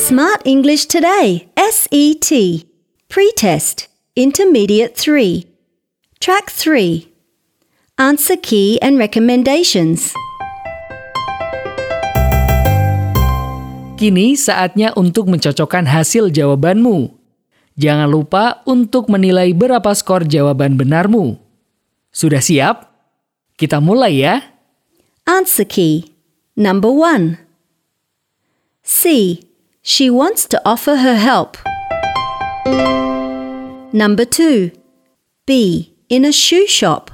Smart English Today, SET. Pretest, Intermediate 3. Track 3. Answer key and recommendations. Kini saatnya untuk mencocokkan hasil jawabanmu. Jangan lupa untuk menilai berapa skor jawaban benarmu. Sudah siap? Kita mulai ya. Answer key. Number 1. C. She wants to offer her help. Number 2. B. In a shoe shop.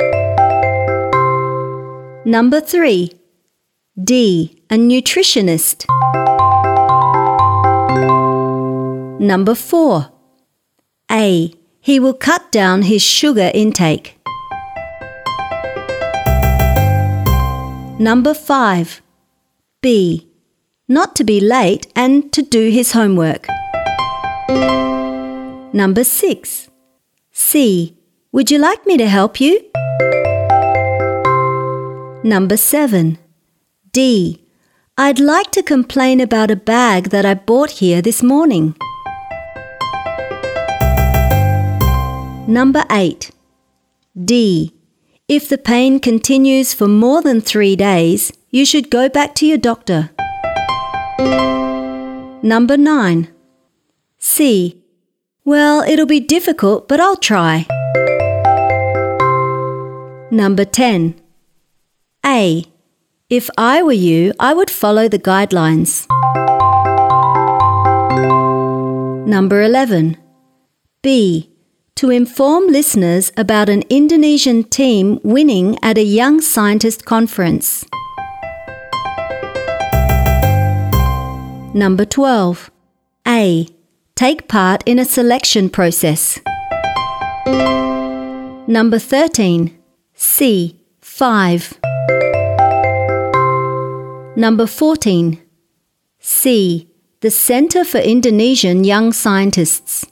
Number 3. D. A nutritionist. Number 4. A. He will cut down his sugar intake. Number 5. B. Not to be late and to do his homework. Number 6. C. Would you like me to help you? Number 7. D. I'd like to complain about a bag that I bought here this morning. Number 8. D. If the pain continues for more than 3 days, you should go back to your doctor. Number 9. C. Well, it'll be difficult, but I'll try. Number 10. A. If I were you, I would follow the guidelines. Number 11. B. To inform listeners about an Indonesian team winning at a Young Scientist conference. Number 12. A. Take part in a selection process. Number 13. C. 5. Number 14. C. The Center for Indonesian Young Scientists.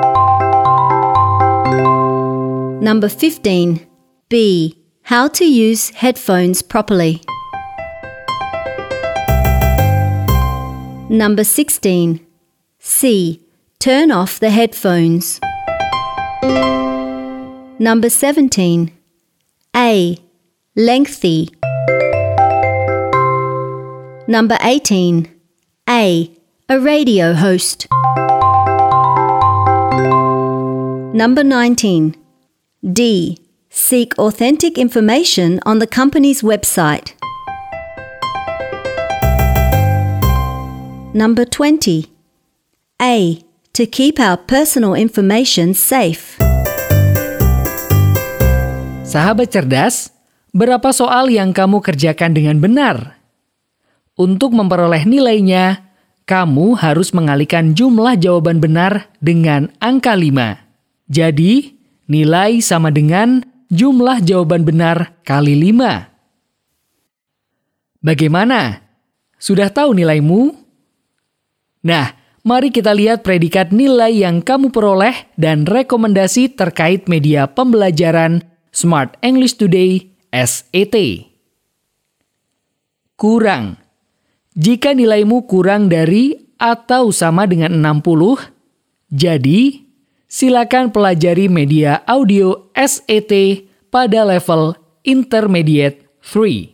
Number 15. B. How to use headphones properly. Number 16. C. Turn off the headphones. Number 17. A. Lengthy. Number 18. A. A radio host. Number 19. D. Seek authentic information on the company's website. Number 20. A. To keep our personal information safe. Sahabat cerdas, berapa soal yang kamu kerjakan dengan benar? Untuk memperoleh nilainya, kamu harus mengalihkan jumlah jawaban benar dengan angka 5. Jadi, nilai sama dengan jumlah jawaban benar kali 5. Bagaimana? Sudah tahu nilaimu? Nah, mari kita lihat predikat nilai yang kamu peroleh dan rekomendasi terkait media pembelajaran Smart English Today SET. Kurang. Jika nilaimu kurang dari atau sama dengan 60, jadi silakan pelajari media audio SET pada level Intermediate 3.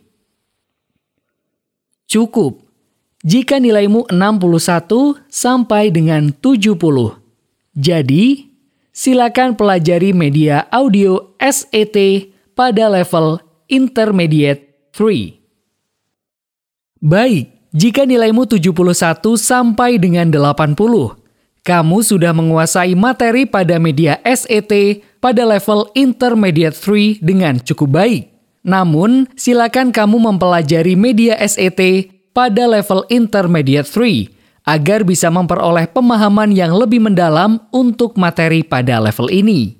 Cukup jika nilaimu 61 sampai dengan 70. Jadi, silakan pelajari media audio SET pada level Intermediate 3. Baik, jika nilaimu 71 sampai dengan 80, kamu sudah menguasai materi pada media SET pada level Intermediate 3 dengan cukup baik. Namun, silakan kamu mempelajari media SET pada level Intermediate 3 agar bisa memperoleh pemahaman yang lebih mendalam untuk materi pada level ini.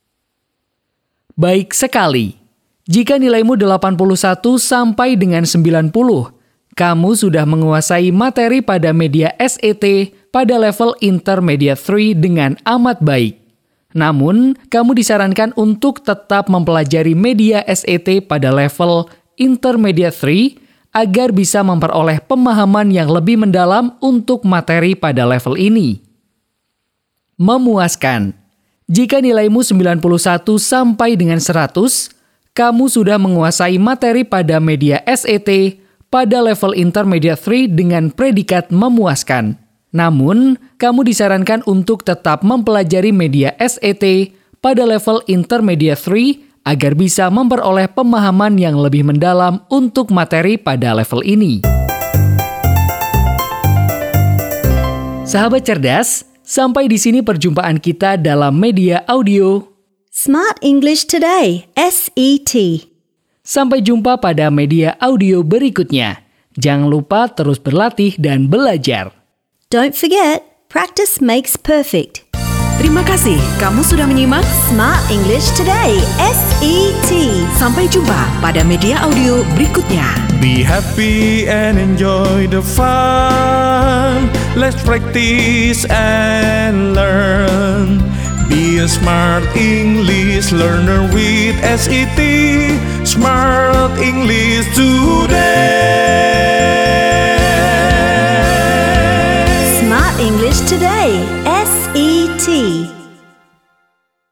Baik sekali. Jika nilaimu 81 sampai dengan 90, kamu sudah menguasai materi pada media SET pada level Intermediate 3 dengan amat baik. Namun, kamu disarankan untuk tetap mempelajari media SET pada level Intermediate 3 agar bisa memperoleh pemahaman yang lebih mendalam untuk materi pada level ini. Memuaskan. Jika nilaimu 91 sampai dengan 100, kamu sudah menguasai materi pada media SET pada level Intermediate 3 dengan predikat memuaskan. Namun, kamu disarankan untuk tetap mempelajari media SET pada level Intermediate 3 agar bisa memperoleh pemahaman yang lebih mendalam untuk materi pada level ini. Sahabat cerdas, sampai di sini perjumpaan kita dalam media audio Smart English Today, SET. Sampai jumpa pada media audio berikutnya. Jangan lupa terus berlatih dan belajar. Don't forget, practice makes perfect. Terima kasih kamu sudah menyimak Smart English Today, SET. Sampai jumpa pada media audio berikutnya. Be happy and enjoy the fun. Let's practice and learn. Be a smart English learner with SET. Smart English Today. Smart English Today, SET.